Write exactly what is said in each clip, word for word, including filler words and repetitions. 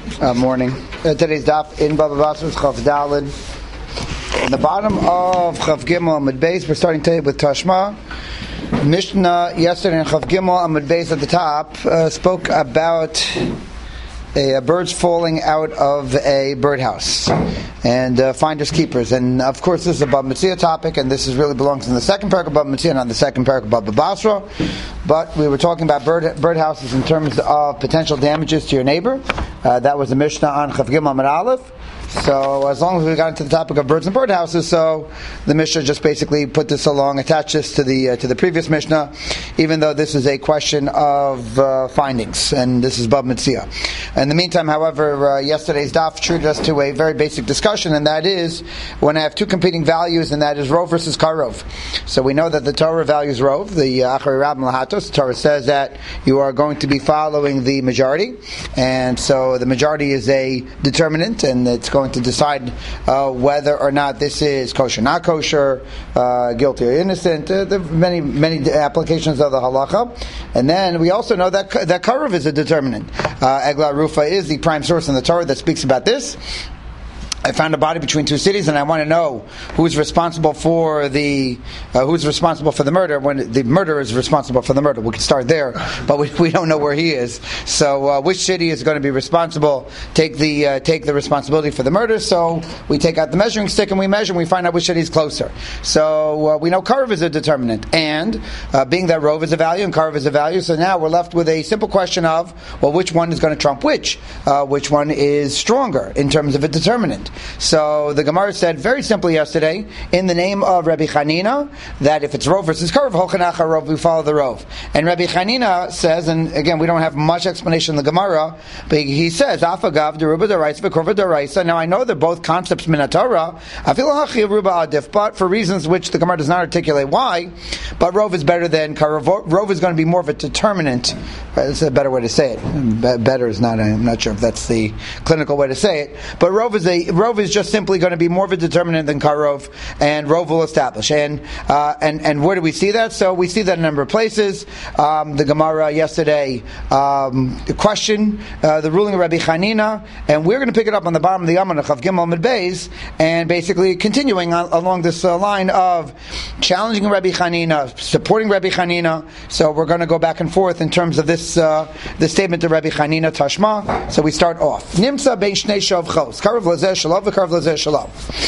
Uh, morning. Uh, today's daf in Baba Basra Chav Daled. In the bottom of Chav Gimel Amud Beis, we're starting today with Tashma. Mishnah yesterday in Chav Gimel Amud Beis at the top uh, spoke about a, a birds falling out of a birdhouse and uh, finders keepers. And of course, this is a Baba Metzia topic, and this is really belongs in the second parak of Baba Metzia, not the second parak of Baba Basra. But we were talking about bird birdhouses in terms of potential damages to your neighbor. Uh, that was the Mishnah on Chav Gimel Amud Aleph. So as long as we got into the topic of birds and birdhouses, so the Mishnah just basically put this along, attached this to the uh, to the previous Mishnah, even though this is a question of uh, findings, and this is Baba Metzia. In the meantime, however, uh, yesterday's daf treated us to a very basic discussion, and that is when I have two competing values, and that is Rov versus Karov. So we know that the Torah values Rov, the Achari Rab Lahatos. The Torah says that you are going to be following the majority, and so the majority is a determinant, and it's going to decide uh, whether or not this is kosher, not kosher, uh, guilty or innocent. Uh, there are many, many applications of the halacha. And then we also know that that Karov is a determinant. Uh, Eglah Rufa is the prime source in the Torah that speaks about this. I found a body between two cities, and I want to know who's responsible for the uh, who's responsible for the murder. When the murderer is responsible for the murder, we can start there, but we, we don't know where he is. So, uh, which city is going to be responsible? Take the uh, take the responsibility for the murder. So we take out the measuring stick and we measure, and we find out which city is closer. So uh, we know Karov is a determinant, and uh, being that Rov is a value and Karov is a value, so now we're left with a simple question of, well, which one is going to trump which? Uh, which one is stronger in terms of a determinant? So the Gemara said very simply yesterday, in the name of Rabbi Chanina, that if it's Rov versus Karov, Hochanacha Rov, we follow the Rov. And Rabbi Chanina says, and again, we don't have much explanation in the Gemara, but he says, Afagav deruba deraisa v'korva deraisa. Now I know they're both concepts min Torah. Afilu hachi ruba adif, but for reasons which the Gemara does not articulate why. But Rov is better than Karov. Rov is going to be more of a determinant. That's a better way to say it. Better is not. I'm not sure if that's the clinical way to say it. But Rov is a Rov is just simply going to be more of a determinant than Karov, and Rov will establish. And uh, and and where do we see that? So we see that in a number of places. Um, the Gemara yesterday um, questioned uh, the ruling of Rabbi Chanina, and we're going to pick it up on the bottom of the Amanach of Gimel Amud Beis, and basically continuing on, along this uh, line of challenging Rabbi Chanina, supporting Rabbi Chanina. So we're going to go back and forth in terms of this uh, this statement of Rabbi Chanina Tashma. So we start off. Nimsa bein shnei shavchos. Karov lazeh shalom v'karov lazeh shalom.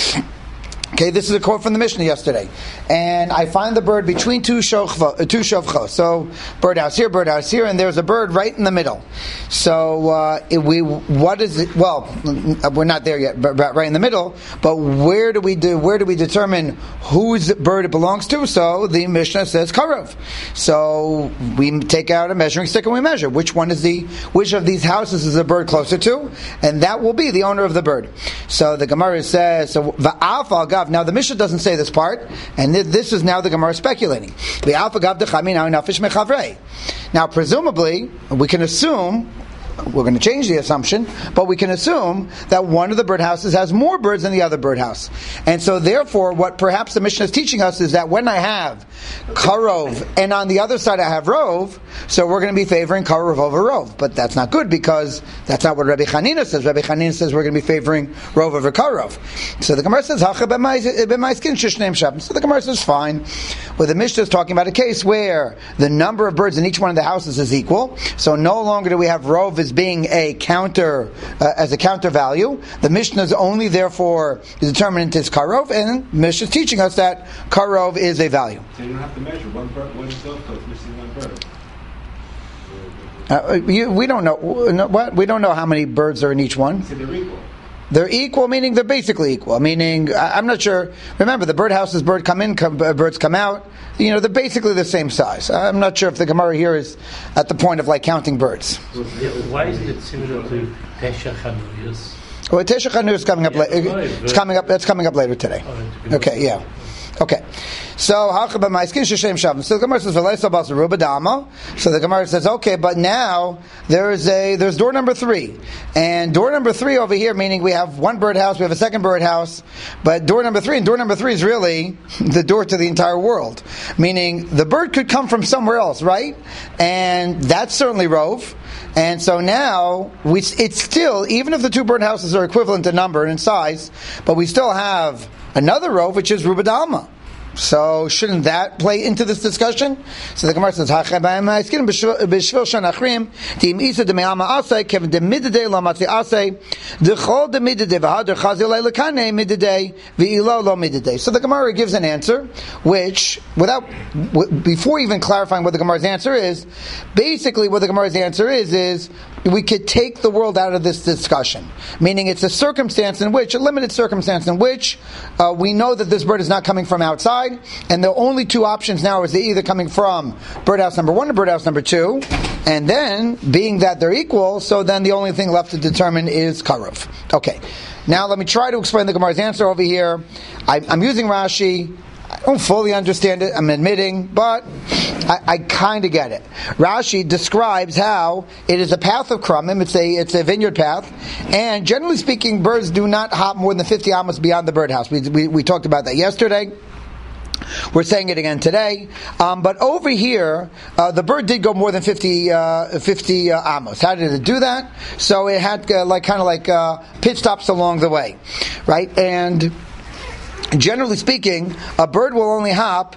Okay, this is a quote from the Mishnah yesterday. And I find the bird between two shavchos. Two shavchos. So, birdhouse here, birdhouse here, and there's a bird right in the middle. So, uh, it, we, what is it? Well, we're not there yet, but right in the middle. But where do we do? Where do we determine whose bird it belongs to? So, the Mishnah says Karov. So, we take out a measuring stick and we measure which one is the, which of these houses is the bird closer to, and that will be the owner of the bird. So, the Gemara says, so va'af al gav. Now the Mishnah doesn't say this part, and this is now the Gemara speculating. Now presumably, we can assume, we're going to change the assumption, but we can assume that one of the birdhouses has more birds than the other birdhouse. And so therefore, what perhaps the Mishnah is teaching us is that when I have Karov, and on the other side I have Rov, so we're going to be favoring Karov over Rov. But that's not good, because that's not what Rabbi Chanina says. Rabbi Chanina says we're going to be favoring Rov over Karov. So the Gemara says, so the Gemara says, fine. Well, the Mishnah is talking about a case where the number of birds in each one of the houses is equal, so no longer do we have Rov as being a counter, uh, as a counter value. The Mishnah is only therefore the determinant is Karov, and Mishnah is teaching us that Karov is a value. So you don't have to measure one bird, one shavchos is missing one bird. Uh, you, we don't know what we don't know how many birds are in each one. So they're equal. They're equal, meaning they're basically equal. Meaning, I'm not sure. Remember, the birdhouses, bird come in, come, birds come out. You know, they're basically the same size. I'm not sure if the Gemara here is at the point of like counting birds. Why isn't it similar to Tesha Chanuyos? Well, Tesha Chanuyos is coming up. La- it's coming up. That's coming up later today. Okay, yeah. Okay. So Hachaba Maiskin Shishem Shabbos. So the Gemara says V'leisa Bas Ruba Dama. So the Gemara says, okay, but now there is a there's door number three, and door number three over here, meaning we have one birdhouse, we have a second birdhouse, but door number three, and door number three is really the door to the entire world, meaning the bird could come from somewhere else, right? And that's certainly Rove. And so now, we, it's still, even if the two birdhouses are equivalent in number and in size, but we still have another Rove, which is Ruba Dalma. So shouldn't that play into this discussion? So the Gemara says, so the Gemara gives an answer, which, without, before even clarifying what the Gemara's answer is, basically what the Gemara's answer is, is we could take the world out of this discussion. Meaning it's a circumstance in which, a limited circumstance in which, uh, we know that this bird is not coming from outside, and the only two options now is they're either coming from birdhouse number one or birdhouse number two, and then, being that they're equal, so then the only thing left to determine is Karov. Okay, now let me try to explain the Gemara's answer over here. I, I'm using Rashi. I don't fully understand it, I'm admitting, but I, I kind of get it. Rashi describes how it is a path of Kramim, it's a it's a vineyard path, and generally speaking, birds do not hop more than fifty amos beyond the birdhouse. We, we, we talked about that yesterday. We're saying it again today. Um, but over here, uh, the bird did go more than fifty, uh, fifty uh, amos. How did it do that? So it had uh, like kind of like uh, pit stops along the way, right? And generally speaking, a bird will only hop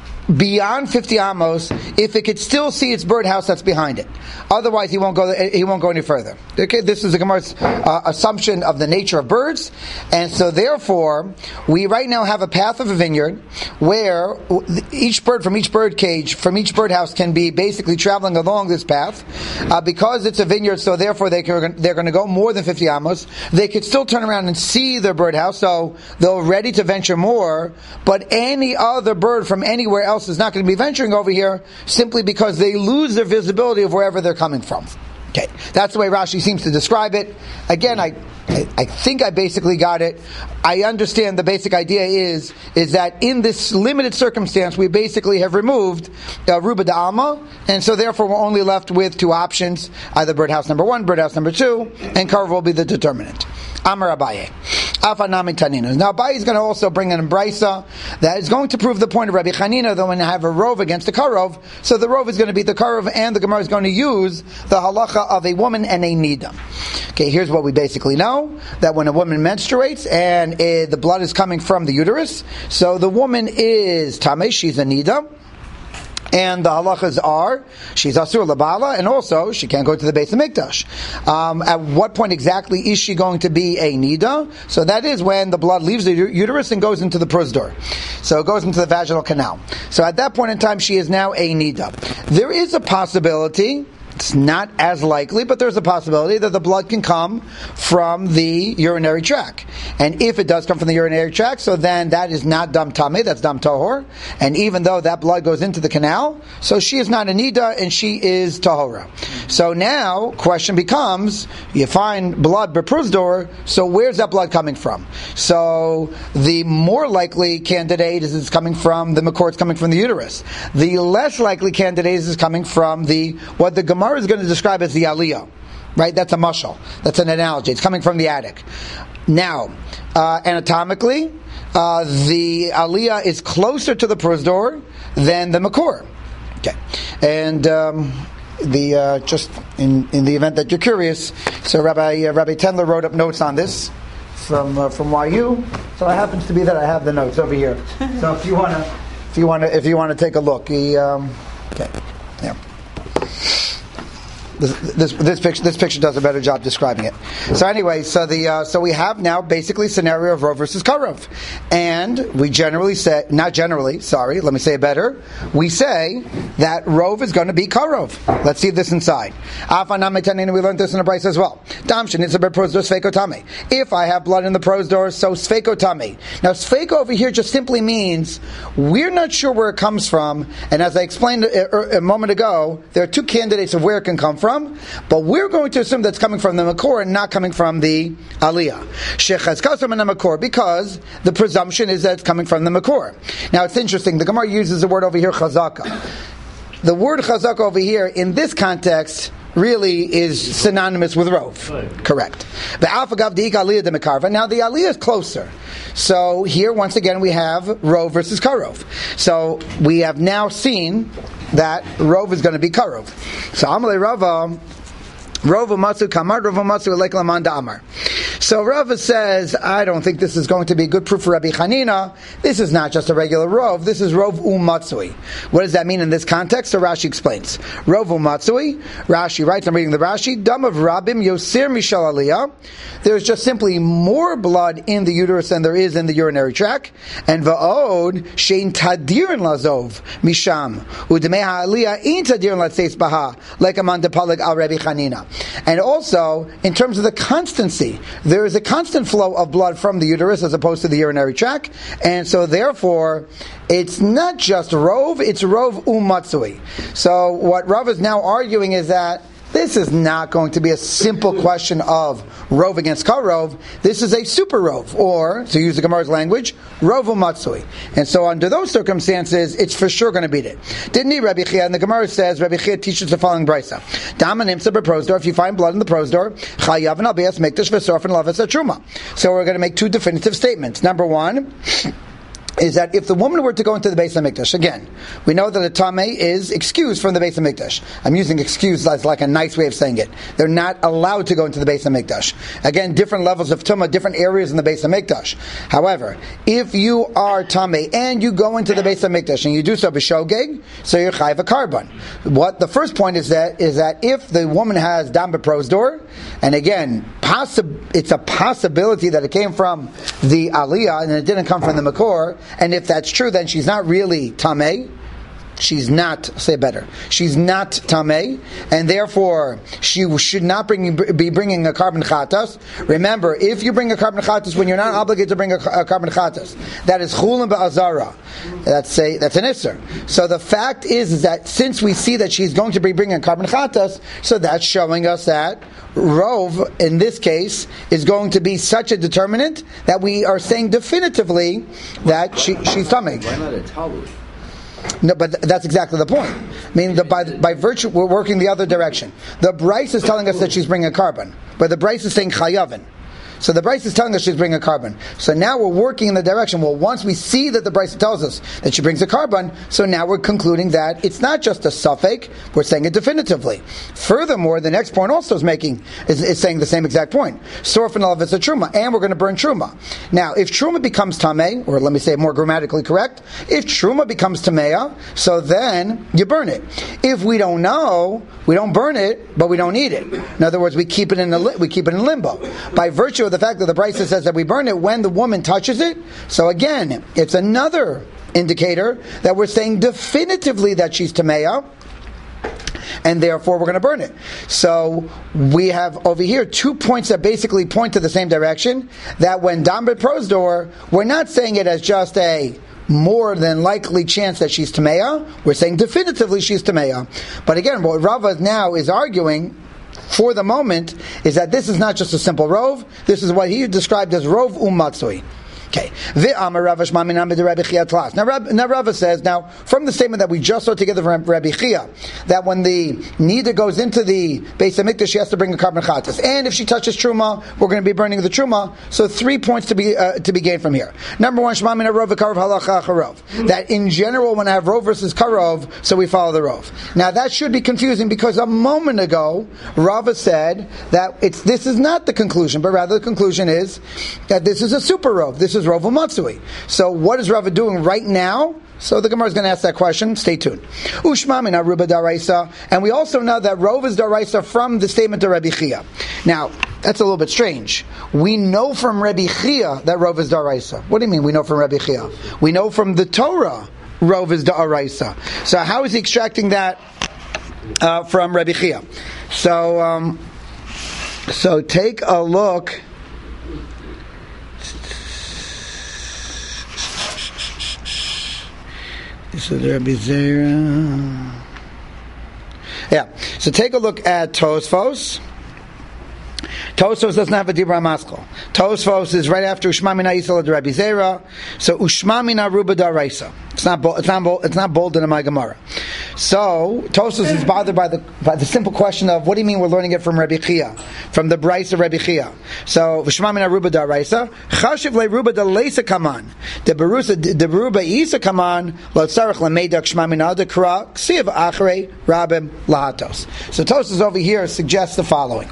beyond fifty amos if it could still see its birdhouse that's behind it. Otherwise, he won't go. He won't go any further. Okay, this is the Gemara's uh, assumption of the nature of birds, and so therefore, we right now have a path of a vineyard where each bird from each bird cage, from each birdhouse, can be basically traveling along this path uh, because it's a vineyard. So therefore, they can, they're going to go more than fifty amos. They could still turn around and see their birdhouse, so they're ready to venture more. But any other bird from anywhere else is not going to be venturing over here simply because they lose their visibility of wherever they're coming from. Okay, that's the way Rashi seems to describe it. Again, I, I, I think I basically got it. I understand the basic idea is is that in this limited circumstance, we basically have removed uh, Ruba D'Alma, and so therefore we're only left with two options, either birdhouse number one, birdhouse number two, and Karov will be the determinant. Amar Abaye. Afanami Tanina. Now Abaye is going to also bring an brisa that is going to prove the point of Rabbi Chanina that when you have a rove against a karov, so the rove is going to be the karov, and the Gemara is going to use the halacha of a woman and a nida. Okay, here's what we basically know, that when a woman menstruates and uh, the blood is coming from the uterus, so the woman is tameh, she's a nida. And the halachas are, she's asur labala, and also she can't go to the Beis Hamikdash. Um, at what point exactly is she going to be a nida? So that is when the blood leaves the uterus and goes into the prosdor. So it goes into the vaginal canal. So at that point in time, she is now a nida. There is a possibility, it's not as likely, but there's a possibility that the blood can come from the urinary tract. And if it does come from the urinary tract, so then that is not dam tameh, that's dam tahor. And even though that blood goes into the canal, so she is not a nida and she is tahora. So now, question becomes, you find blood beprusdor, so where's that blood coming from? So the more likely candidate is it's coming from the makor, it's coming from the uterus. The less likely candidate is coming from the, what the Gemara is going to describe as the aliyah, right? That's a mashal. That's an analogy. It's coming from the attic. Now, uh, anatomically, uh, the aliyah is closer to the prosdor than the makor. Okay, and um, the uh, just in, in the event that you're curious, so Rabbi uh, Rabbi Tendler wrote up notes on this from uh, from Y U. So it happens to be that I have the notes over here. So if you wanna, if you wanna, if you wanna take a look, he, um, okay, yeah. This, this, this picture this picture does a better job describing it. So anyway, so the uh, so we have now basically a scenario of Rov versus Karov, and we generally say, not generally, sorry, let me say it better. We say that Rov is going to be Karov. Let's see this inside. We learned this in the Bryce as well. If I have blood in the prosdor, so sfeiko tami. Now sfeiko over here just simply means we're not sure where it comes from, and as I explained a, a moment ago, there are two candidates of where it can come from. from, but we're going to assume that's coming from the Makor and not coming from the Aliyah. Shechazkasam and Makor, because the presumption is that it's coming from the Makor. Now it's interesting, the Gemara uses the word over here, chazaka. The word chazaka over here, in this context, really is synonymous with rov. Right. Correct. The alpha gav deik aliyah de mekarva. Now the aliyah is closer. So here, once again, we have rov versus karov. So we have now seen that rov is going to be karov. So amalei rava, rov umatzu kamar, rov umatzu elek laman da'amar. So Rava says, I don't think this is going to be good proof for Rabbi Chanina. This is not just a regular rov. This is rov umatzui. What does that mean in this context? So Rashi explains. Rov umatzui. Rashi writes, I'm reading the Rashi. Dam of Rabim Yosir Mishal Aliyah. There's just simply more blood in the uterus than there is in the urinary tract. And va'od shein tadirin lazov misham udmei ha'aliyah in tadirin latzeis baha like a man depalig al Rabbi Chanina. And also, in terms of the constancy, there is a constant flow of blood from the uterus as opposed to the urinary tract, and so therefore it's not just rov, it's rov umatzui. So what Rav is now arguing is that this is not going to be a simple question of rov against karov. This is a super rov, or, to use the Gemara's language, rov umatzui. And so under those circumstances, it's for sure going to beat it. Didn't he, Rabbi Chia? And the Gemara says, Rabbi Chia teaches the following brisa. Dama nimsa b'prosdor, if you find blood in the prosdor, chayav and albias mikdash v'sorf and lavas truma. So we're going to make two definitive statements. Number one is that if the woman were to go into the Beis HaMikdash, again, we know that a Tameh is excused from the Beis HaMikdash. I'm using excused as like a nice way of saying it. They're not allowed to go into the Beis HaMikdash. Again, different levels of Tumah, different areas in the Beis HaMikdash. However, if you are Tameh and you go into the Beis HaMikdash and you do so b'shogeg, so you're chayiv a carbon. What the first point is that is that if the woman has dam b'prosdor, and again, possi- it's a possibility that it came from the Aliyah and it didn't come from the Makor. And if that's true, then she's not really Tameh. She's not, say better, she's not Tameh, and therefore she should not bring, be bringing a carbon chatas. Remember, if you bring a carbon chatas when you're not obligated to bring a, a carbon chatas, that is chulin ba'azara. That's a that's an isser. So the fact is, is that since we see that she's going to be bringing a carbon chatas, so that's showing us that rov in this case is going to be such a determinant that we are saying definitively that she, she's Tameh. Why not a talud? No, but th- that's exactly the point. I mean, the, by by virtue, we're working the other direction. The Bryce is telling us that she's bringing a carbon, but the Bryce is saying chayavin. So the Bryce is telling us she's bringing a carbon. So now we're working in the direction. Well, once we see that the Bryce tells us that she brings a carbon, so now we're concluding that it's not just a suffix. We're saying it definitively. Furthermore, the next point also is making is, is saying the same exact point. Sorf and is a truma, and we're going to burn truma. Now, if truma becomes tameh, or let me say it more grammatically correct, if truma becomes tameya, so then you burn it. If we don't know, we don't burn it, but we don't eat it. In other words, we keep it in a li- we keep it in limbo by virtue of the fact that the Brisa says that we burn it when the woman touches it. So again, it's another indicator that we're saying definitively that she's tameya, and therefore we're going to burn it. So we have over here two points that basically point to the same direction, that when dam b'prosdor, we're not saying it as just a more than likely chance that she's tameya, we're saying definitively she's tameya. But again, what Rava now is arguing for the moment is that this is not just a simple rov, this is what he described as rov umatzui. Okay. Now, Rab, now Rava says, now, from the statement that we just saw together from Rabbi Chia, that when the nida goes into the Beis HaMikdash, she has to bring a carbon chatas. And if she touches truma, we're going to be burning the truma. So three points to be uh, to be gained from here. Number one, Shema min harov v'karov halacha charov. That in general, when I have rov versus karov, so we follow the rov. Now, that should be confusing because a moment ago, Rava said that it's this is not the conclusion, but rather the conclusion is that this is a super rov. This is Rov umatzui. So what is Rava doing right now? So the Gemara is going to ask that question. Stay tuned. Ushma min aruba daraisa, and we also know that Rov is daraisa from the statement of Rabbi Chia. Now that's a little bit strange. We know from Rabbi Chia that Rov is daraisa. What do you mean? We know from Rabbi Chia. We know from the Torah Rov is daraisa. So how is he extracting that uh, from Rabbi Chia? So um, so take a look. So Rabbi Zera. Yeah. So take a look at Tosfos. Tosfos doesn't have a Dibra Maskal. Tosfos is right after Ushma Mina Yisrael de Rabbi Zera. So Ushma Mina Ruba Daraisa. It's not bo- it's not bo- it's not bold in my Gemara. So Tosfos is bothered by the by the simple question of what do you mean we're learning it from Rabbi Chia, from the Brais of Rabbi Chia. So Ushma Mina Ruba Daraisa. Chashiv le Ruba de Leisa Kaman. De Berusa de Beruba Isa Kaman. Lo Tzarich Lameidak Ushma Mina de Kra Ksiv Achrei Rabim Lahatos. So Tosfos over here suggests the following.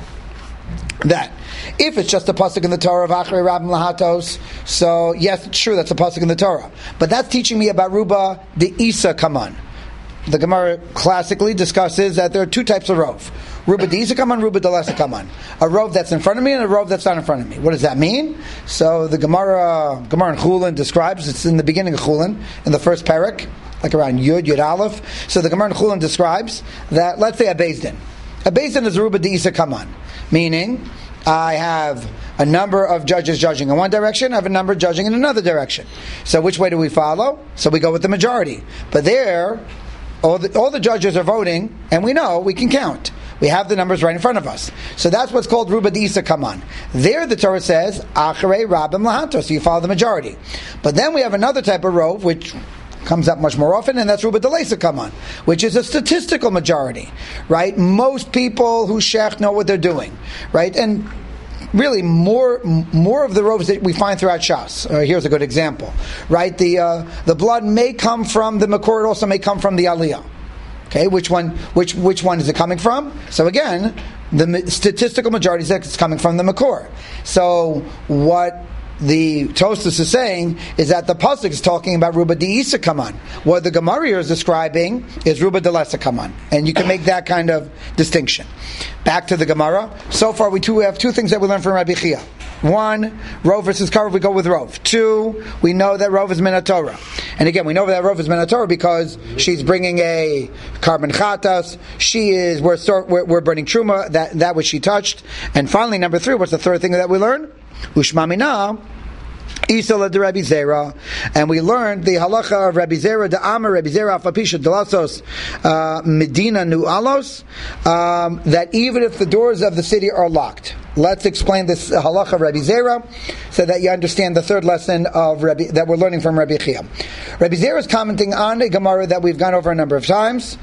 That if it's just a pasuk in the Torah of Achrei Rabim Lahatos, so yes, it's true that's a pasuk in the Torah, but that's teaching me about Ruba the Isa Kaman. The Gemara classically discusses that there are two types of rov: Ruba the Isa Kaman, Ruba the Lesa Kaman. A rov that's in front of me and a rov that's not in front of me. What does that mean? So the Gemara Gemara in Chulin describes, it's in the beginning of Chulin, in the first parak, like around Yud Yud Aleph. So the Gemara in Chulin describes that, let's say a Beis Din. A Beis Din is Ruba the Isa Kaman. Meaning, I have a number of judges judging in one direction, I have a number judging in another direction. So which way do we follow? So we go with the majority. But there, all the, all the judges are voting, and we know, we can count. We have the numbers right in front of us. So that's what's called Ruba D'Isa Kaman. There the Torah says, Acharei Rabim Lahatos, so you follow the majority. But then we have another type of rov, which comes up much more often, and that's Ruba D'Leisa Kaman, which is a statistical majority, right? Most people who shech know what they're doing, right? And really, more more of the rovs that we find throughout Shas. Uh, here's a good example, right? The uh, the blood may come from the Makor, it also may come from the Aliyah. Okay, which one? Which which one is it coming from? So again, the statistical majority says it's coming from the Makor. So what the Tosfos is saying is that the pasuk is talking about Ruba D'Isa Kaman. What the Gemara is describing is Ruba D'Lesa Kaman, and you can make that kind of distinction. Back to the Gemara. So far, we two have two things that we learn from Rabbi Chia. One, Rov versus Karev, we go with Rov. Two, we know that Rov is Minatorah. And again, we know that Rov is Minatorah because she's bringing a carbon chatas. She is, we're, we're, we're burning truma, that, that which she touched. And finally, number three, what's the third thing that we learn? Ushma Mina Isala de Rabbi Zera, and we learned the halacha of Rabbi Zera de Amar Rabbi Zera Afapisha Delasos Medina Nu Alos, um, that even if the doors of the city are locked. Let's explain this halacha of Rabbi Zera so that you understand the third lesson of Rabbi, that we're learning from Rabbi Chia. Rabbi Zera is commenting on a Gemara that we've gone over a number of times,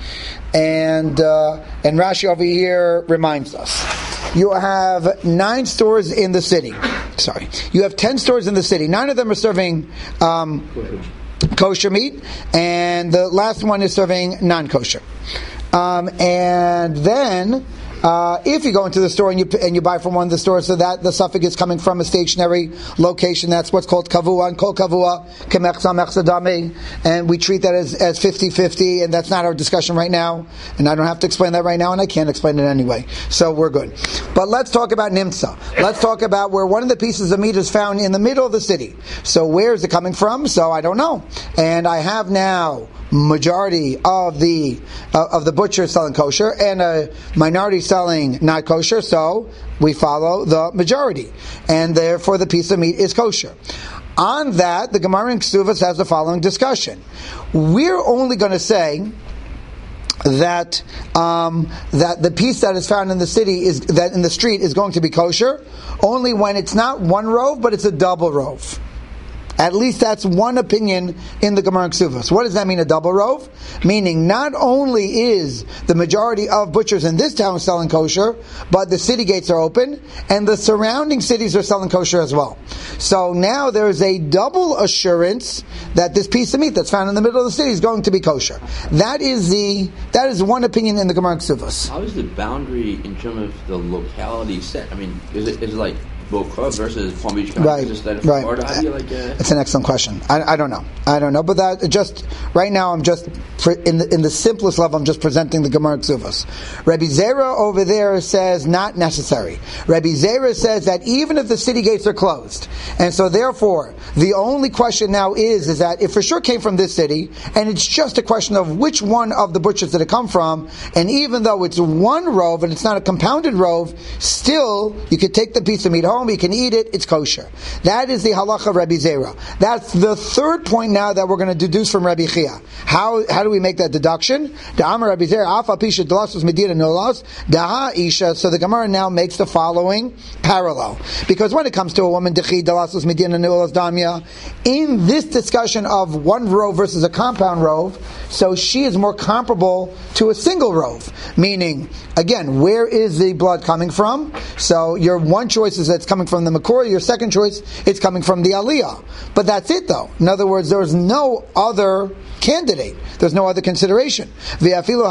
and uh, and Rashi over here reminds us. You have nine stores in the city. Sorry. You have ten stores in the city. Nine of them are serving um, kosher meat, and the last one is serving non-kosher. Um, and then Uh, if you go into the store and you and you buy from one of the stores, so that the suffix is coming from a stationary location, that's what's called kavua, and kol kavua kemech samech sadami, and we treat that as as fifty-fifty, and that's not our discussion right now, and I don't have to explain that right now, and I can't explain it anyway, so we're good. But let's talk about nimtza. Let's talk about where one of the pieces of meat is found in the middle of the city. So where is it coming from? So I don't know, and I have now majority of the uh, of the butchers selling kosher and a minority selling not kosher, so we follow the majority, and therefore the piece of meat is kosher. On that, the Gemara in Ksuvas has the following discussion. We're only going to say that um, that the piece that is found in the city is that in the street is going to be kosher only when it's not one rove, but it's a double rove. At least that's one opinion in the Gemara Ksuvos. What does that mean, a double rove? Meaning, not only is the majority of butchers in this town selling kosher, but the city gates are open, and the surrounding cities are selling kosher as well. So now there's a double assurance that this piece of meat that's found in the middle of the city is going to be kosher. That is the that is one opinion in the Gemara Ksuvos. How is the boundary in terms of the locality set? I mean, is it is it like Boca versus Palm Beach County? Right, instead of right. Florida? How do you like uh... It's an excellent question. I, I don't know. I don't know. But that just right now, I'm just in the in the simplest level. I'm just presenting the Gemara Ksuvos. Rabbi Zera over there says not necessary. Rabbi Zera says that even if the city gates are closed, and so therefore the only question now is is that if for sure came from this city, and it's just a question of which one of the butchers did it come from, and even though it's one rove and it's not a compounded rove, still you could take the piece of meat home. home, you can eat it, it's kosher. That is the halacha of Rabbi Zera. That's the third point now that we're going to deduce from Rabbi Chia. How how do we make that deduction? The Amar Rabbi Zera, Afa Pisha Delasus Medina Nolas, Daha Isha. So the Gemara now makes the following parallel. Because when it comes to a woman, Dechi Delasus Medina Nolas Damya, in this discussion of one rove versus a compound rove, so she is more comparable to a single rove. Meaning, again, where is the blood coming from? So your one choice is that it's coming from the Makor, your second choice, it's coming from the Aliyah. But that's it though. In other words, there's no other candidate. There's no other consideration. So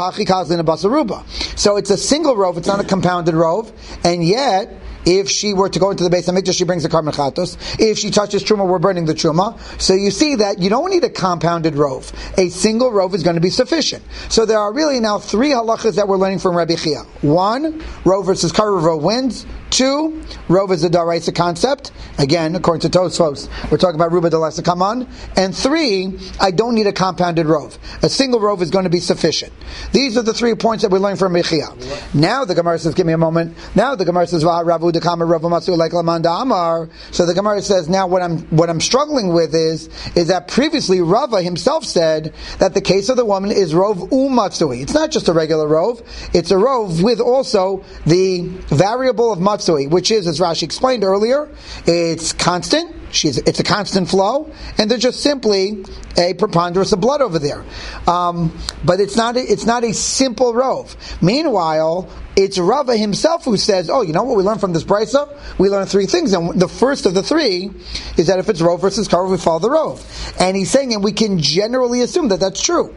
it's a single rove, it's not a compounded rove, and yet, if she were to go into the Beis HaMikdash, she brings the Karban Chatos. If she touches Truma, we're burning the Truma. So you see that you don't need a compounded rove. A single rove is going to be sufficient. So there are really now three halachas that we're learning from Rabbi Chia. One, rove versus karuv, rove wins. Two, rove is a daraisa concept. Again, according to Tosfos, we're talking about ruba d'lesa kaman. And three, I don't need a compounded rove. A single rove is going to be sufficient. These are the three points that we learn from Rabbi Chia. Now the Gemara says, give me a moment. Now the Gemara says, Ravu dekama Rav Matsu like Lamanda Amar. So the Gemara says, now what I'm what I'm struggling with is is that previously Rava himself said that the case of the woman is rove umatsui. It's not just a regular rove; it's a rove with also the variable of matsui, which is, as Rashi explained earlier, it's constant. She's, it's a constant flow, and there's just simply a preponderance of blood over there. Um, but it's not a, it's not a simple rove. Meanwhile, it's Rava himself who says, "Oh, you know what we learned from this brisa? We learned three things, and the first of the three is that if it's rove versus karuv, we follow the rove." And he's saying, and we can generally assume that that's true.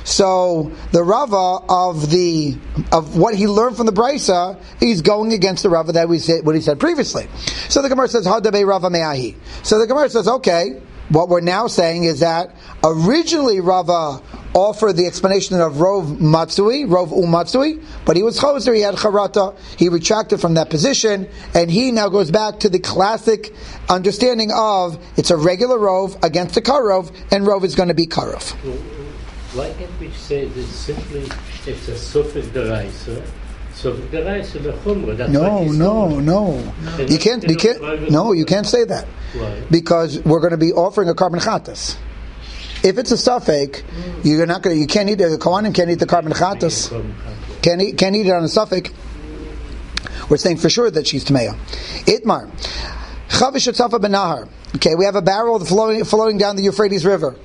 So the Rava of the of what he learned from the brisa, he's going against the Rava that we said what he said previously. So the Gemara says, "Hadabe Rava me'ahi." So the Gemara says, okay, what we're now saying is that originally Rava offered the explanation of Rov Matsui, Rov Umatsui, but he was Choser, he had Charata, he retracted from that position, and he now goes back to the classic understanding of it's a regular Rov against a Karov, and Rov is going to be Karov. Why can't we say that simply it's a Sufik Deraisa? Sufik Deraisa lechumra. That's No, what no, doing. no. And You can't. You can't. No, you can't say that. Why? Because we're going to be offering a Karban Chatas. If it's a suffix, you're not going. You can't eat the Kohanim. Can't eat the Karban Chatas. Can't eat. Can't eat it on a suffix. We're saying for sure that she's Tmeya. Itmar. Chavish Tzafa Benahar. Okay, we have a barrel floating, floating down the Euphrates River.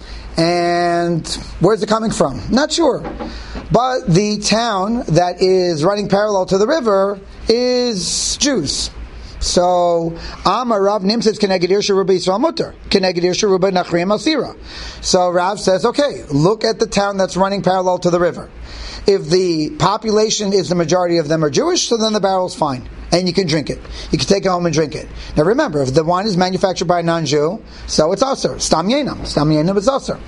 And where's it coming from? Not sure. But the town that is running parallel to the river is Jews. So, Amar Rav Nimsitz Keneged Ir Sheruba Yisrael Mutter. Keneged Ir Sheruba Nachriyam Asira. So Rav says, okay, look at the town that's running parallel to the river. If the population is the majority of them are Jewish, so then the barrel's fine. And you can drink it. You can take it home and drink it. Now remember, if the wine is manufactured by a non-Jew, so it's Asr. Stam Yenam. Stam Yenam is Asr.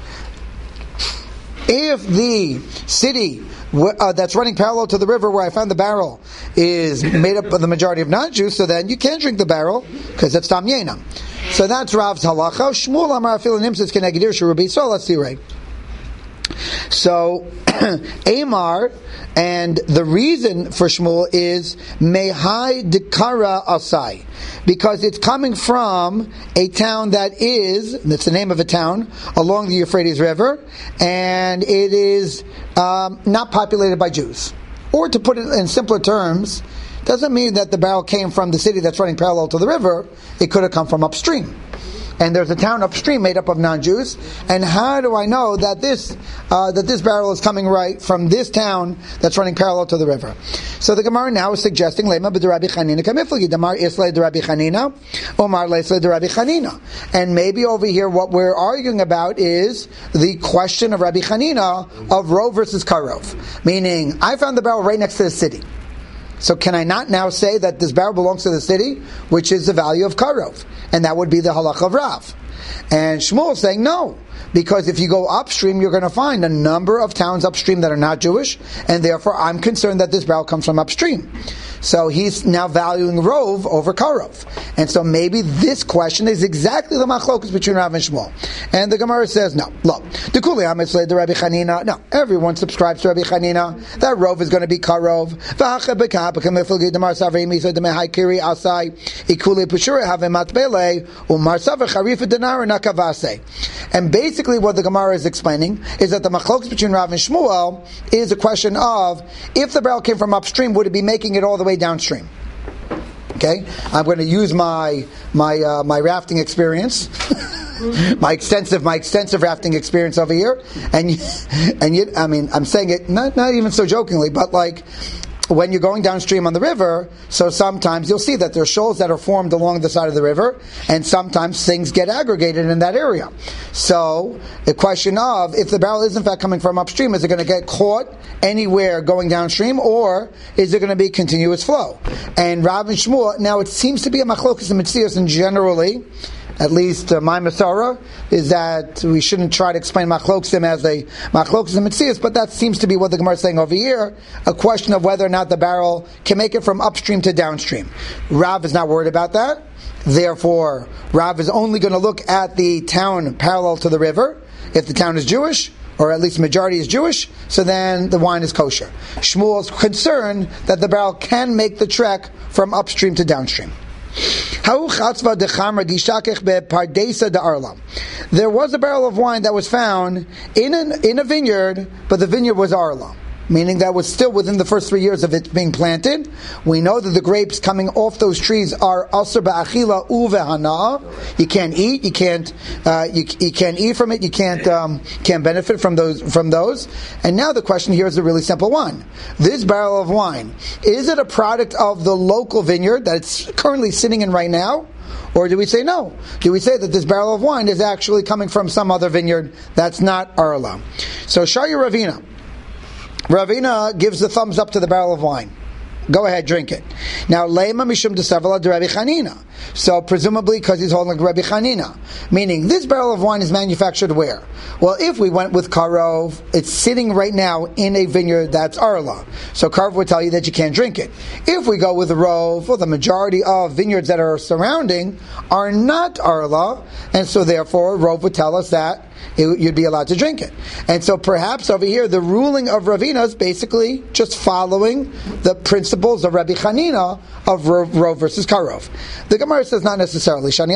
If the city uh, that's running parallel to the river where I found the barrel is made up of the majority of non-Jews, so then you can't drink the barrel because it's Stam Yenam. So that's Rav's halacha. Shmuel Amar Afil Nimsitz Keneged Ir Sheruba Yisrael. Let's see, right? So, Amar, and the reason for Shmuel is Mehai Dekara Asai, because it's coming from a town that is, that's the name of a town, along the Euphrates River, and it is um, not populated by Jews. Or to put it in simpler terms, doesn't mean that the barrel came from the city that's running parallel to the river, it could have come from upstream. And there's a town upstream made up of non-Jews. And how do I know that this uh, that this barrel is coming right from this town that's running parallel to the river? So the Gemara now is suggesting Lema b'Rabbi Chanina kamiflagi Damar Isla d'Rabbi Chanina, Omar Leisla d'Rabbi Chanina. And maybe over here what we're arguing about is the question of Rabbi Chanina of Rov versus Karov, meaning I found the barrel right next to the city. So can I not now say that this barrel belongs to the city, which is the value of Karov? And that would be the halacha of Rav. And Shmuel is saying no, because if you go upstream, you're going to find a number of towns upstream that are not Jewish, and therefore I'm concerned that this barrel comes from upstream. So he's now valuing Rov over Karov. And so maybe this question is exactly the machlokus between Rav and Shmuel. And the Gemara says, no, look, the Kuli Amitzle, the Rabbi Chanina, no, everyone subscribes to Rabbi Chanina, that Rov is going to be Karov. And basically what the Gemara is explaining is that the machlokus between Rav and Shmuel is a question of, if the barrel came from upstream, would it be making it all the way downstream? Okay, I'm going to use my my uh, my rafting experience, my extensive my extensive rafting experience over here, and and you, I mean, I'm saying it not not even so jokingly, but like, when you're going downstream on the river, so sometimes you'll see that there are shoals that are formed along the side of the river, and sometimes things get aggregated in that area. So the question of, if the barrel is in fact coming from upstream, is it going to get caught anywhere going downstream, or is it going to be continuous flow? And Rav and Shmuel, now it seems to be a machlokas and mitzias, and generally, at least uh, my Masara, is that we shouldn't try to explain machloksim as a machloksim and mitzias, but that seems to be what the Gemara is saying over here, a question of whether or not the barrel can make it from upstream to downstream. Rav is not worried about that. Therefore, Rav is only going to look at the town parallel to the river. If the town is Jewish, or at least the majority is Jewish, so then the wine is kosher. Shmuel's concerned that the barrel can make the trek from upstream to downstream. There was a barrel of wine that was found in an, in a vineyard, but the vineyard was Arla, meaning that was still within the first three years of it being planted. We know that the grapes coming off those trees are asur ba'achila uvehana. You can't eat, you can't, uh, you, you can't eat from it, you can't um, can't benefit from those from those. And now the question here is a really simple one: this barrel of wine, is it a product of the local vineyard that it's currently sitting in right now? Or do we say no? Do we say that this barrel of wine is actually coming from some other vineyard that's not Arla? So Shaya Ravina. Ravina gives the thumbs up to the barrel of wine. Go ahead, drink it. Now, Leima Mishum Desavala de Rabbi Chanina. So, presumably, because he's holding like Rabbi Chanina. Meaning, this barrel of wine is manufactured where? Well, if we went with Karov, it's sitting right now in a vineyard that's Arla. So, Karov would tell you that you can't drink it. If we go with Rov, well, the majority of vineyards that are surrounding are not Arla, and so therefore, Rov would tell us that It, you'd be allowed to drink it. And so perhaps over here the ruling of Ravina is basically just following the principles of Rabbi Chanina of Rov, Rov versus Karov. The Gemara says not necessarily. So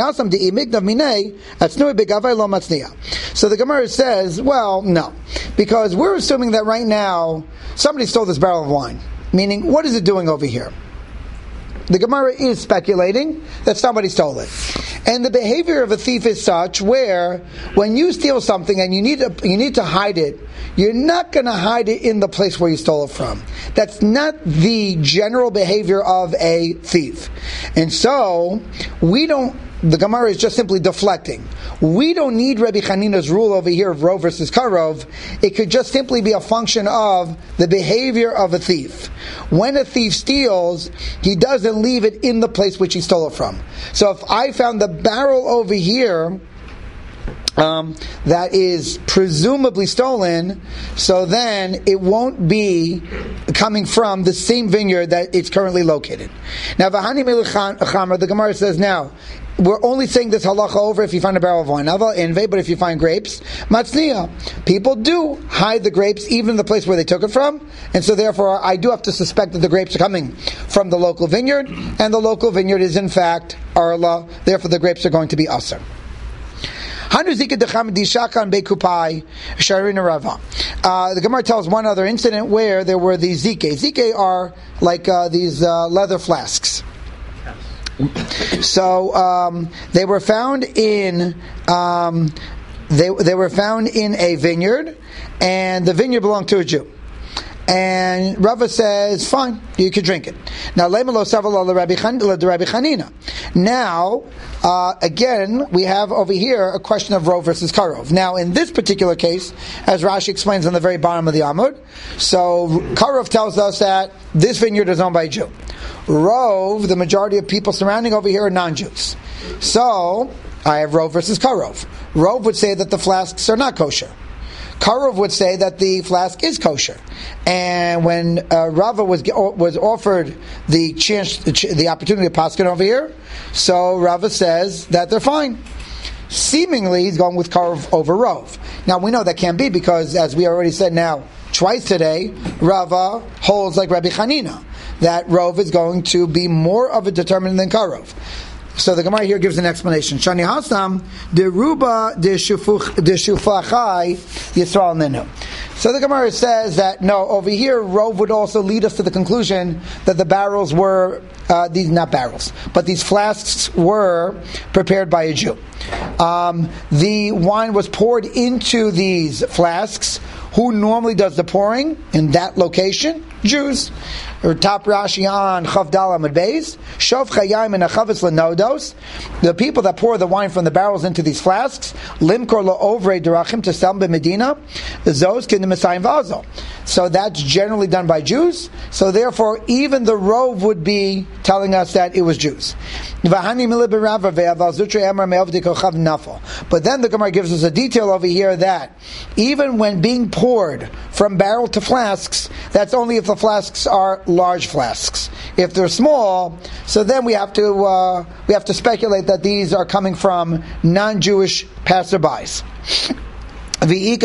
the Gemara says, well, no. Because we're assuming that right now somebody stole this barrel of wine. Meaning, what is it doing over here? The Gemara is speculating that somebody stole it. And the behavior of a thief is such where when you steal something and you need to, you need to hide it, you're not going to hide it in the place where you stole it from. That's not the general behavior of a thief. And so, we don't, the Gemara is just simply deflecting. We don't need Rabbi Chanina's rule over here of Rov versus Karov. It could just simply be a function of the behavior of a thief. When a thief steals, he doesn't leave it in the place which he stole it from. So if I found the barrel over here Um, that is presumably stolen, so then it won't be coming from the same vineyard that it's currently located. Now, the Gemara says, now, we're only saying this halacha over if you find a barrel of wine. But if you find grapes, matzniya. People do hide the grapes even in the place where they took it from, and so therefore I do have to suspect that the grapes are coming from the local vineyard, and the local vineyard is in fact Arla, therefore the grapes are going to be asur. Uh, the Gemara tells one other incident where there were these zike. Zike are like uh, these uh, leather flasks. So um, they were found in um, they they were found in a vineyard, and the vineyard belonged to a Jew. And Rava says, fine, you can drink it. Now, now, uh, again, we have over here a question of Rov versus Karov. Now, in this particular case, as Rashi explains on the very bottom of the Amud, so Karov tells us that this vineyard is owned by a Jew. Rov, the majority of people surrounding over here are non-Jews. So, I have Rov versus Karov. Rov would say that the flasks are not kosher. Karov would say that the flask is kosher. And when uh, Rava was was offered the chance, the opportunity to paskin over here, so Rava says that they're fine. Seemingly, he's going with Karov over Rov. Now, we know that can't be because, as we already said now twice today, Rava holds like Rabbi Chanina, that Rov is going to be more of a determinant than Karov. So the Gemara here gives an explanation. Shani Hasam deruba de shufachai Yisrael ninu. So the Gemara says that no, over here Rov would also lead us to the conclusion that the barrels were uh, these not barrels, but these flasks were prepared by a Jew. Um, the wine was poured into these flasks. Who normally does the pouring in that location? Jews. Or top Rashi on Chavdal Amud Beis. Shov Chayim and Achavis Lenodos. The people that pour the wine from the barrels into these flasks. Limkor Lo'ovrei Derachim to sell Medina. Zos Kindim Mesayim Vazo. So that's generally done by Jews. So therefore, even the Rov would be telling us that it was Jews. But then the Gemara gives us a detail over here that even when being poured from barrel to flasks, that's only if the flasks are large flasks. If they're small, so then we have to uh, we have to speculate that these are coming from non-Jewish passerbys. And the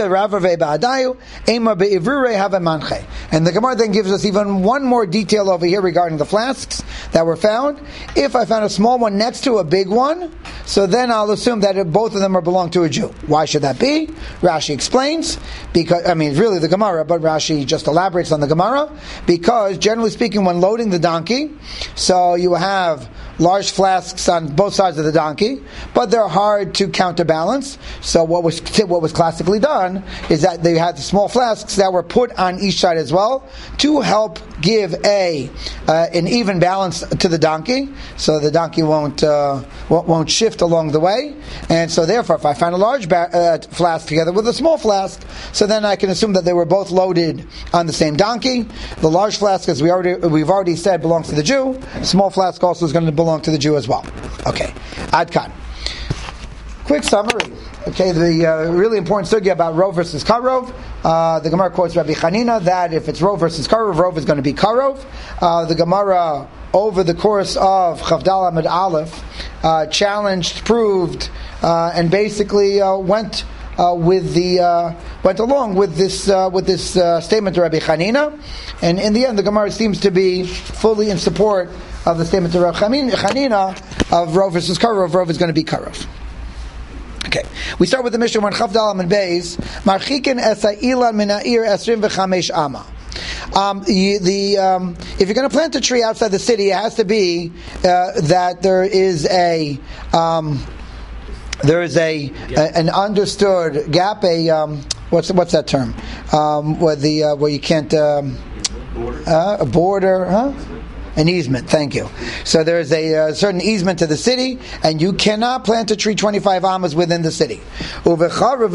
Gemara then gives us even one more detail over here regarding the flasks that were found. If I found a small one next to a big one, so then I'll assume that it, both of them are belong to a Jew. Why should that be? Rashi explains, because I mean, it's really the Gemara, but Rashi just elaborates on the Gemara, because generally speaking, when loading the donkey, so you have large flasks on both sides of the donkey, but they're hard to counterbalance. So what was what was classically done is that they had the small flasks that were put on each side as well to help give a uh, an even balance to the donkey, so the donkey won't uh, won't, won't shift along the way. And so therefore, if I find a large ba- uh, flask together with a small flask, so then I can assume that they were both loaded on the same donkey. The large flask, as we already we've already said, belongs to the Jew. Small flask also is going to belong to the Jew as well. Okay, Adkan. Quick summary. Okay, the uh, really important sugya about Rov versus Karov. Uh, the Gemara quotes Rabbi Chanina that if it's Rov versus Karov, Rov is going to be Karov. Uh, the Gemara, over the course of Chavdal Amud Aleph, uh, challenged, proved, uh, and basically uh, went uh, with the uh, went along with this uh, with this uh, statement to Rabbi Chanina, and in the end, the Gemara seems to be fully in support of the statement to Rabbi Chanina of Rov versus Karov. Rov is going to be Karov. Okay, we start with the Mishnah when Chavdal Amud Beis Marchikin esa ilan minair esrim v'chamesh ama. Um, the, the um, if you're going to plant a tree outside the city, it has to be uh, that there is a um, there is a, a an understood gap. A um, what's what's that term? Um, where the uh, where you can't um, uh, a border, huh? An easement, thank you. So there is a uh, certain easement to the city, and you cannot plant a tree twenty-five amas within the city. Now, if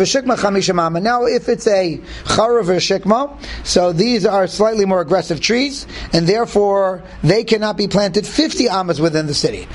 it's a charav or shikma, so these are slightly more aggressive trees, and therefore they cannot be planted fifty amas within the city.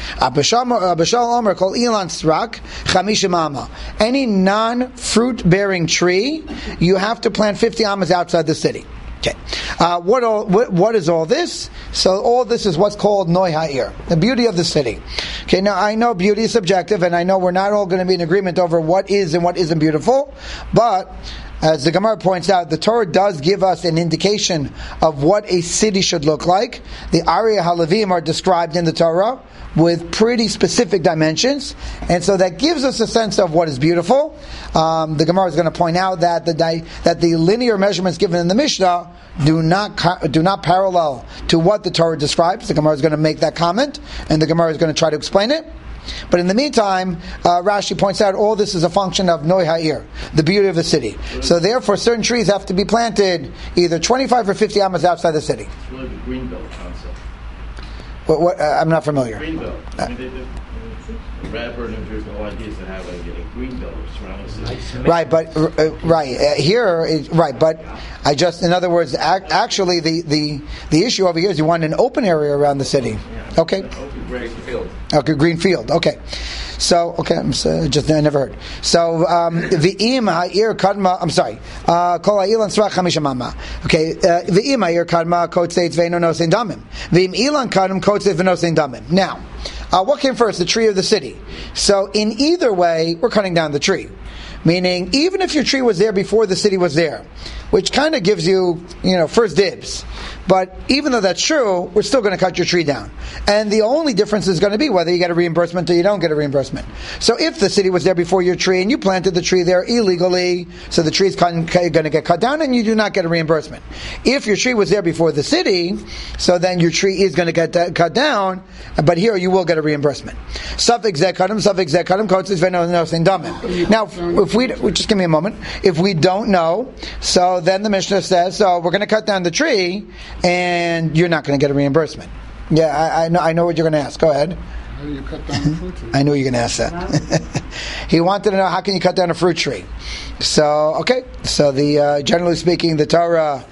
Any non-fruit bearing tree, you have to plant fifty amas outside the city. Okay, uh, what, all, what what is all this? So all this is what's called Noi Ha'ir, the beauty of the city. Okay, now I know beauty is subjective, and I know we're not all going to be in agreement over what is and what isn't beautiful, but as the Gemara points out, the Torah does give us an indication of what a city should look like. The Arya Halavim are described in the Torah with pretty specific dimensions, and so that gives us a sense of what is beautiful. Um, the Gemara is going to point out that the di- that the linear measurements given in the Mishnah do not co- do not parallel to what the Torah describes. The Gemara is going to make that comment, and the Gemara is going to try to explain it. But in the meantime, uh, Rashi points out all this is a function of Noi Ha'ir, the beauty of the city. So therefore, certain trees have to be planted either twenty-five or fifty amas outside the city. It's really the greenbelt concept. What, what, uh, I'm not familiar. Greenbelt. I mean, they, they, the Radford and there's no ideas to have like a greenbelt surrounding the city. Right, but uh, right uh, here, is, right, but I just, in other words, ac- actually, the, the the issue over here is you want an open area around the city. Yeah. Okay. An open green field. Okay, green field. Okay. So, okay, I'm so, just I never heard. So, v'im ha'ir kadma. I'm sorry. Kol ha'ilan srach chamisha mama. Okay, v'im ha'ir kadma kotzeitz ve'eno nosein damim. V'im ilan kadam kotzeitz ve'nosein damim. Now, uh, what came first? The tree or the city? So, in either way, we're cutting down the tree. Meaning, even if your tree was there before the city was there, which kind of gives you, you know, first dibs. But even though that's true, we're still going to cut your tree down. And the only difference is going to be whether you get a reimbursement or you don't get a reimbursement. So if the city was there before your tree and you planted the tree there illegally, so the tree is going to get cut down and you do not get a reimbursement. If your tree was there before the city, so then your tree is going to get da- cut down, but here you will get a reimbursement. Suffix zekadim, suffix zekadim, kotzis ve'nosein damim. Now, if we, just give me a moment, if we don't know, so then the Mishnah says, so we're going to cut down the tree, and you're not going to get a reimbursement. Yeah, I, I know. I know what you're going to ask. Go ahead. How do you cut down a fruit tree? I knew you were going to ask that. He wanted to know how can you cut down a fruit tree. So okay, so the uh, generally speaking, the Torah,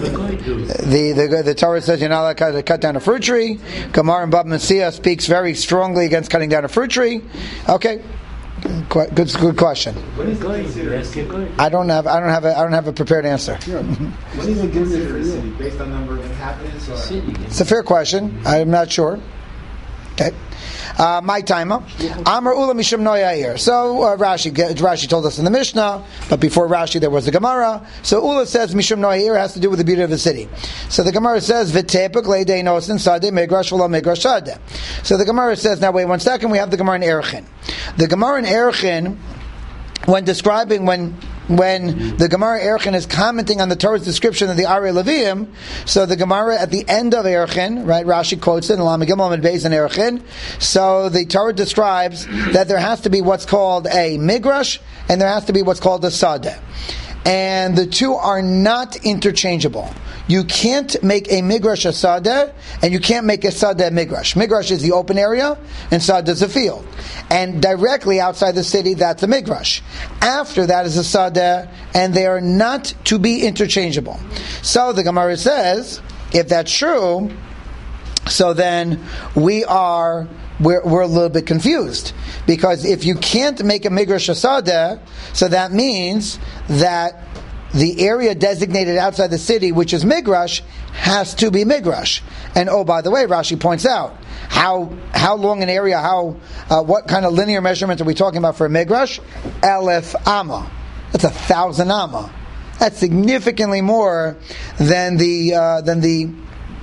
the, the the Torah says you're not allowed to cut down a fruit tree. Gemara and Bava Metzia speaks very strongly against cutting down a fruit tree. Okay. Good, good, good question. What is going? I don't have, I don't have, a, I don't have a prepared answer. Yeah. What is the considered a city based on number of inhabitants? Or? It's a fair question. I'm not sure. Okay. Uh, my timer. Amar Ula Mishum Noyair. So uh, Rashi, Rashi told us in the Mishnah, but before Rashi there was the Gemara. So Ula says Mishum Noyair has to do with the beauty of the city. So the Gemara says V'tepek leidei nosin sadeh migrash v'lo migrash sadeh. So the Gemara says, now wait one second, we have the Gemara in Erchin. The Gemara in Erchin, when describing when when the Gemara Erchin is commenting on the Torah's description of the Arei Leviim, so the Gemara at the end of Erchin, right, Rashi quotes it in Lamed Gimel Amud Beis in Erchin. So the Torah describes that there has to be what's called a migrash and there has to be what's called a sadeh. And the two are not interchangeable. You can't make a migrash a sadeh, and you can't make a sadeh a migrash. Migrash is the open area, and sadeh is a field. And directly outside the city, that's a migrash. After that is a sadeh, and they are not to be interchangeable. So the Gemara says, if that's true, so then we are we're, we're a little bit confused, because if you can't make a migrash a sadeh, so that means that the area designated outside the city, which is migrash, has to be migrash. And oh, by the way, Rashi points out how how long an area, how uh, what kind of linear measurement are we talking about for a migrash? Elef amma. That's a thousand amma. That's significantly more than the uh, than the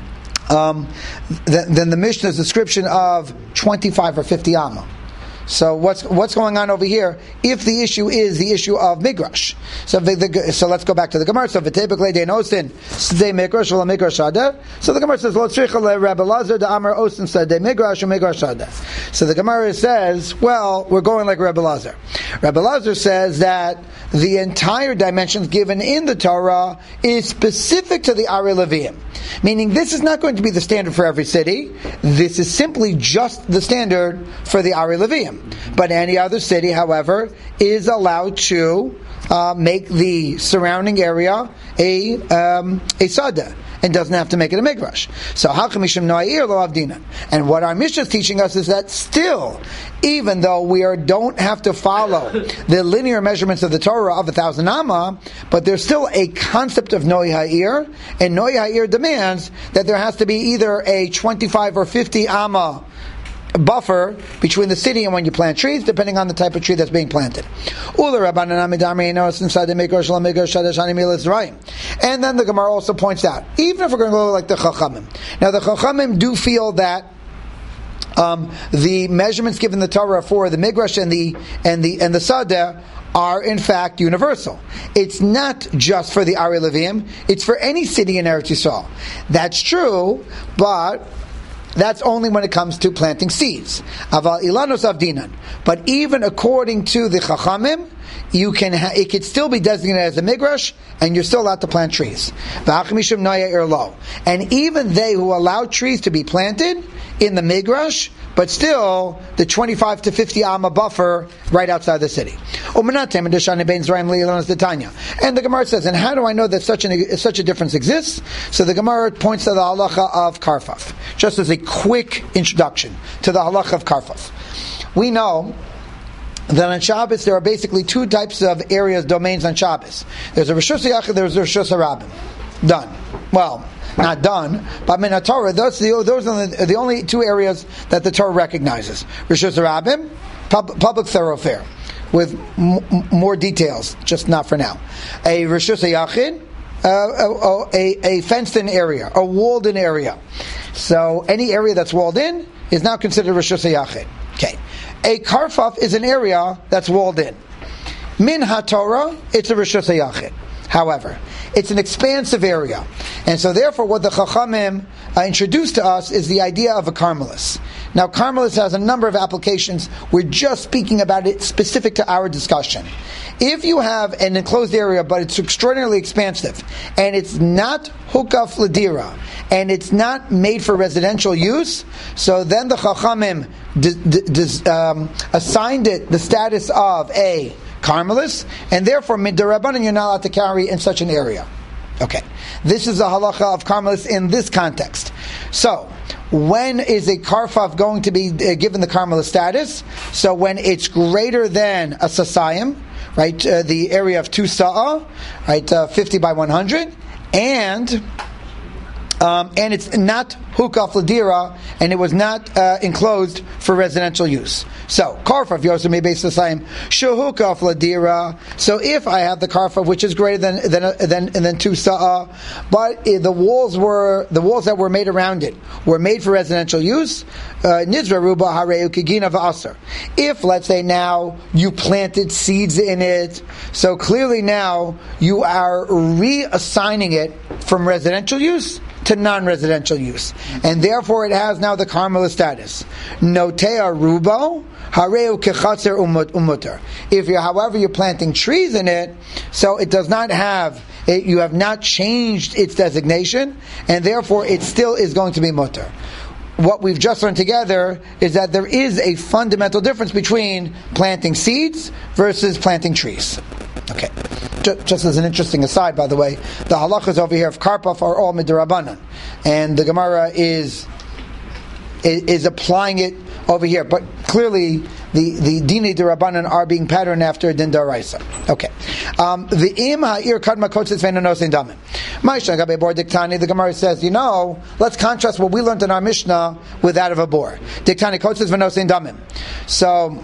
um, than, than the Mishnah's description of twenty-five or fifty amma. So what's what's going on over here? If the issue is the issue of migrash, so the, the, so let's go back to the Gemara. So v'tepek leidei nosin sadei migrash v'lo migrash sadeh. So the Gemara says lo tzricha leRabbi Elazar da'amar osin sadei migrash or migrash sadeh. So the Gemara says, well, we're going like Rabbi Elazar. Rabbi Elazar says that the entire dimensions given in the Torah is specific to the Arei Leviim, meaning this is not going to be the standard for every city. This is simply just the standard for the Arei Leviim. But any other city, however, is allowed to uh, make the surrounding area a um, a sadeh and doesn't have to make it a migrash. So halcha mishum no'ayir lo avdinan. And what our Mishnah is teaching us is that still, even though we are, don't have to follow the linear measurements of the Torah of a thousand amma, but there's still a concept of noi ha'ir, and noi ha'ir demands that there has to be either a twenty-five or fifty amma buffer between the city and when you plant trees, depending on the type of tree that's being planted. And then the Gemara also points out, even if we're going to go like the Chachamim, now the Chachamim do feel that um, the measurements given the Torah for the Migrash and the and the and the Sadeh are in fact universal. It's not just for the Arei Leviim; it's for any city in Eretz Yisrael. That's true, but that's only when it comes to planting seeds. Aval ilanos avdinan. But even according to the Chachamim, you can ha- it could still be designated as a migrash, and you're still allowed to plant trees. And even they who allow trees to be planted in the migrash, but still the twenty-five to fifty amma buffer right outside the city. And the Gemara says, and how do I know that such an such a difference exists? So the Gemara points to the halacha of Karfaf, just as a quick introduction to the halacha of Karfaf. We know that on Shabbos there are basically two types of areas, domains on Shabbos. There's a Rishus HaYachid, there's a Rishus HaRabim. Done. Well, not done, but in the Torah, those, those are the, the only two areas that the Torah recognizes. Rishus HaRabim, pub, public thoroughfare, with m- more details, just not for now. A Rishus HaYachid, uh, a, a, a fenced-in area, a walled-in area. So any area that's walled in is now considered Rishus HaYachid. Okay. A karfaf is an area that's walled in. Min HaTorah, it's a Rishus HaYachid. However, it's an expansive area. And so therefore what the Chachamim uh, introduced to us is the idea of a Carmelis. Now Carmelis has a number of applications. We're just speaking about it specific to our discussion. If you have an enclosed area but it's extraordinarily expansive and it's not hukaf ladira and it's not made for residential use, so then the Chachamim d- d- d- um, assigned it the status of a Carmelis, and therefore midirabanan you're not allowed to carry in such an area. Okay, this is the halacha of Carmelis in this context. So, when is a karfaf going to be uh, given the Carmelis status? So when it's greater than a sasayim, right, uh, the area of two sa'ah, right, uh, fifty by one hundred, and um, and it's not hukaf ladira, and it was not uh, enclosed for residential use. So, karfaf yosem beis sasayim shehukaf ladira. So, if I have the karfaf which is greater than than than, than two sa'ah, but the walls were the walls that were made around it were made for residential use, nizra ruba hareu kigina v'aser. If, let's say, now you planted seeds in it, so clearly now you are reassigning it from residential use to non-residential use, and therefore it has now the Carmelis status. Notea rubo hareu kechatzer umuter. If you, however, you're planting trees in it, so it does not have, it, you have not changed its designation, and therefore it still is going to be mutter. What we've just learned together is that there is a fundamental difference between planting seeds versus planting trees. Okay. Just as an interesting aside, by the way, the halachas over here of karpaf are all midirabanan, and the Gemara is, is is applying it over here. But clearly, the the dini dirabanan are being patterned after din daraisa. Okay, um, the im ha'ir kadma kotzis ve'nonosin damin. Ma'isha gabe bor diktani. The Gemara says, you know, let's contrast what we learned in our Mishnah with that of a bor. Diktani kotzis ve'nonosin damin. So.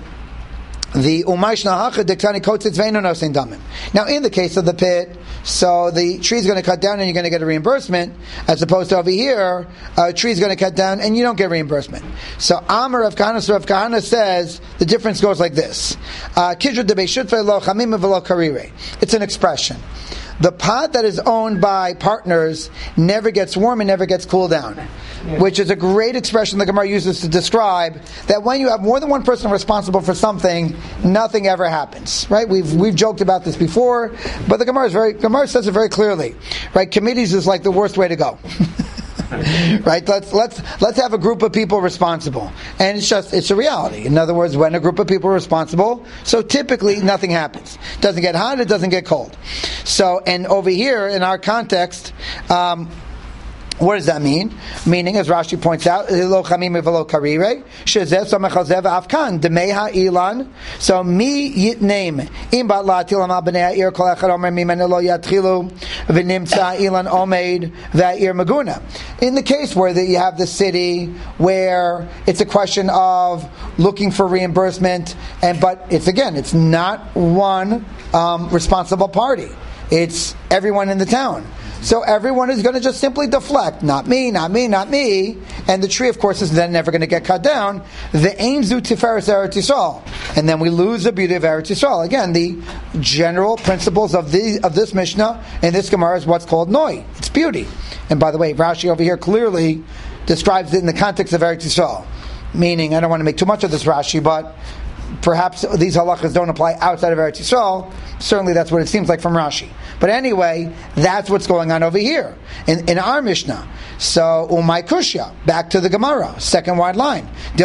The umaysh nahacha diktani kotzitz ve'nonosin damin. Now, in the case of the pit, so the tree is going to cut down and you're going to get a reimbursement, as opposed to over here, a tree is going to cut down and you don't get reimbursement. So Amar Rav Kahana, so Rav Kahana says the difference goes like this: Kidra de beishutve lo chamim v'lo karire. It's an expression. The pot that is owned by partners never gets warm and never gets cooled down, yeah. Which is a great expression the Gemara uses to describe that when you have more than one person responsible for something, nothing ever happens. Right? We've we've joked about this before, but the Gemara is very Gemara says it very clearly. Right? Committees is like the worst way to go. Right? Let's let's let's have a group of people responsible, and it's just it's a reality. In other words, when a group of people are responsible, so typically nothing happens. It doesn't get hot, it doesn't get cold. So, and over here in our context. Um, What does that mean? Meaning, as Rashi points out, lo chamim v'lo karire, shezeh somechazev afkan demeha ilan. So mi yitname im bat la'atil amal b'nei ha'ir kol echad omer mimenu lo yatchilu v'nimtza ilan omeid v'ha'ir maguna. In the case where the, you have the city where it's a question of looking for reimbursement, and but it's again, it's not one um, responsible party. It's everyone in the town. So everyone is going to just simply deflect. Not me, not me, not me. And the tree, of course, is then never going to get cut down. The Ein Zu Tiferes Eretz Yisrael. And then we lose the beauty of Eretz Yisrael. Again, the general principles of the of this Mishnah and this Gemara is what's called Noi. It's beauty. And by the way, Rashi over here clearly describes it in the context of Eretz Yisrael. Meaning, I don't want to make too much of this Rashi, but perhaps these halachas don't apply outside of Eretz Yisrael. Certainly that's what it seems like from Rashi. But anyway, that's what's going on over here in, in our Mishnah. So, Umay Kushya, back to the Gemara, second wide line. And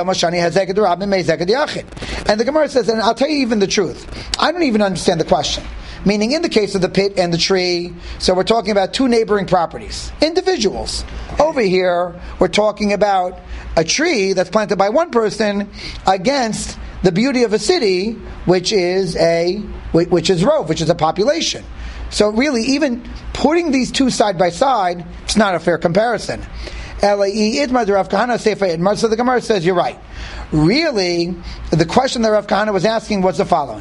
the Gemara says, and I'll tell you even the truth, I don't even understand the question. Meaning, in the case of the pit and the tree, so we're talking about two neighboring properties, individuals. Over here, we're talking about a tree that's planted by one person against the beauty of a city, which is a which is rove, which is a population. So really, even putting these two side by side, it's not a fair comparison. So the Gemara says you're right. Really, the question that Rav Kahana was asking was the following: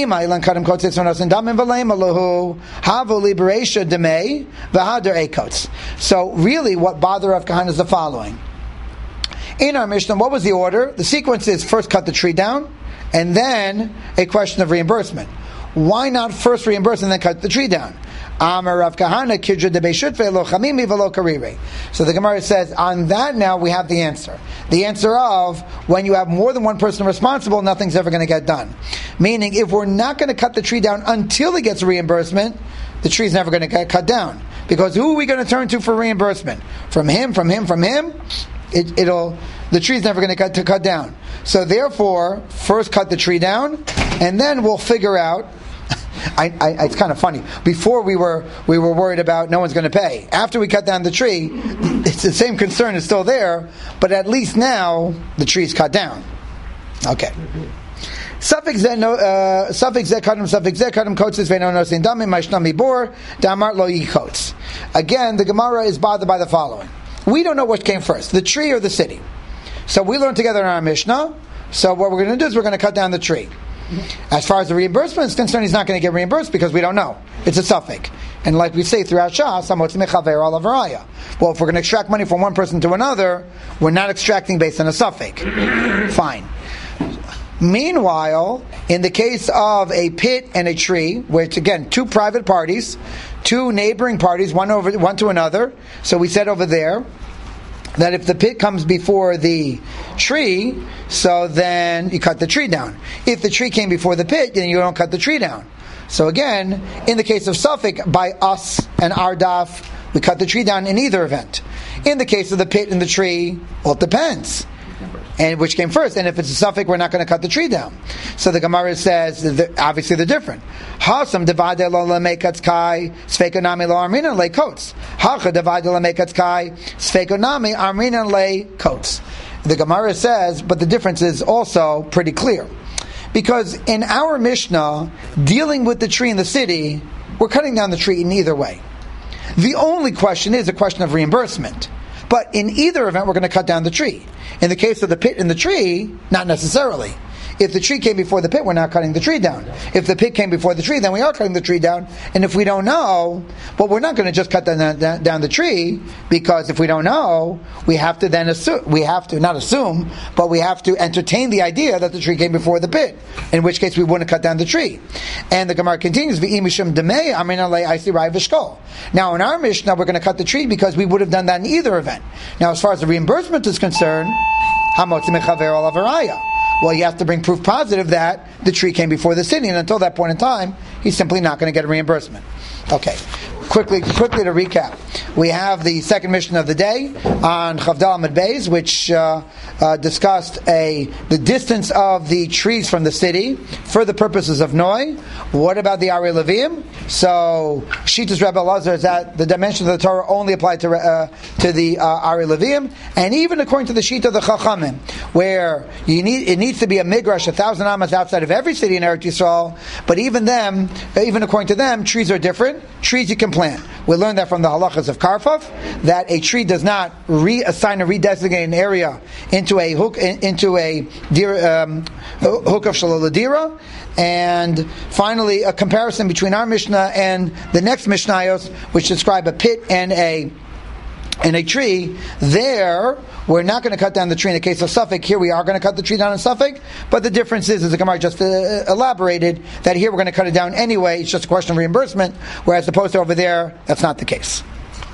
So really, what bothered Rav Kahana is the following. In our Mishnah, what was the order? The sequence is first cut the tree down, and then a question of reimbursement. Why not first reimburse and then cut the tree down? Amar Rav Kahana kidra de beishutve lo chamimi velo karire. So the Gemara says on that now we have the answer. The answer of when you have more than one person responsible, nothing's ever going to get done. Meaning, if we're not going to cut the tree down until he gets reimbursement, the tree's never going to get cut down. Because who are we going to turn to for reimbursement? From him, from him, from him? It, it'll the tree's never going to cut to cut down. So therefore, first cut the tree down, and then we'll figure out. I, I, it's kind of funny. Before we were we were worried about no one's going to pay. After we cut down the tree, it's the same concern is still there, but at least now the tree's cut down. Okay. Suffix ze no uh, suffix ze kadam suffix ze kadam kotzes ve'no nosin dami ma'ishnami bor damar lo yikots. Again, the Gemara is bothered by the following. We don't know what came first, the tree or the city. So we learned together in our Mishnah. So what we're going to do is we're going to cut down the tree. As far as the reimbursement is concerned, he's not going to get reimbursed because we don't know. It's a suffix. And like we say throughout Shas, well, if we're going to extract money from one person to another, we're not extracting based on a suffix. Fine. Meanwhile, in the case of a pit and a tree, which again, two private parties, two neighboring parties, one over one to another. So we said over there that if the pit comes before the tree, so then you cut the tree down. If the tree came before the pit, then you don't cut the tree down. So again, in the case of suffix, by us and our daf, we cut the tree down in either event. In the case of the pit and the tree, well, it depends. And which came first? And if it's a suffix, we're not going to cut the tree down. So the Gemara says, obviously they're different. Hasam divide lo lemekatz kai sfekonami lo arminan le kots. Hacha divide lo lemekatz kai sfekonami arminan le kots. The Gemara says, but the difference is also pretty clear, because in our Mishnah, dealing with the tree in the city, we're cutting down the tree in either way. The only question is a question of reimbursement. But in either event, we're going to cut down the tree. In the case of the pit and the tree, not necessarily. If the tree came before the pit, we're not cutting the tree down. If the pit came before the tree, then we are cutting the tree down. And if we don't know, well, we're not going to just cut down, down, down the tree, because if we don't know, we have to then assume, we have to, not assume, but we have to entertain the idea that the tree came before the pit, in which case we wouldn't cut down the tree. And the Gemara continues, V'imishim demei amina le aisi rai v'shkol. Now in our Mishnah, we're going to cut the tree because we would have done that in either event. Now as far as the reimbursement is concerned, hamotzi mechaver olav haraya. Well, you have to bring proof positive that the tree came before the city, and until that point in time, he's simply not going to get a reimbursement. Okay. Quickly, quickly to recap, we have the second Mishnah of the day on Chavdal Amud Beis, which uh, uh, discussed a the distance of the trees from the city for the purposes of Noi. What about the Ari Levim? So Shitas Rebbe Elazar is that the dimensions of the Torah only apply to uh, to the uh, Ari Levim, and even according to the Shita of the Chachamim, where you need it needs to be a midrash a thousand amas outside of every city in Eretz Yisrael. But even them, even according to them, trees are different. Trees you can plant. We learned that from the halachas of Karfov, that a tree does not reassign or redesignate an area into a hook into a dir, um, hook of shalaladira. And finally, a comparison between our Mishnah and the next Mishnayos, which describe a pit and a and a tree. There, we're not going to cut down the tree in the case of Suffolk. Here we are going to cut the tree down in Suffolk. But the difference is, as the Gemara just uh, elaborated, that here we're going to cut it down anyway. It's just a question of reimbursement, whereas opposed to over there, that's not the case.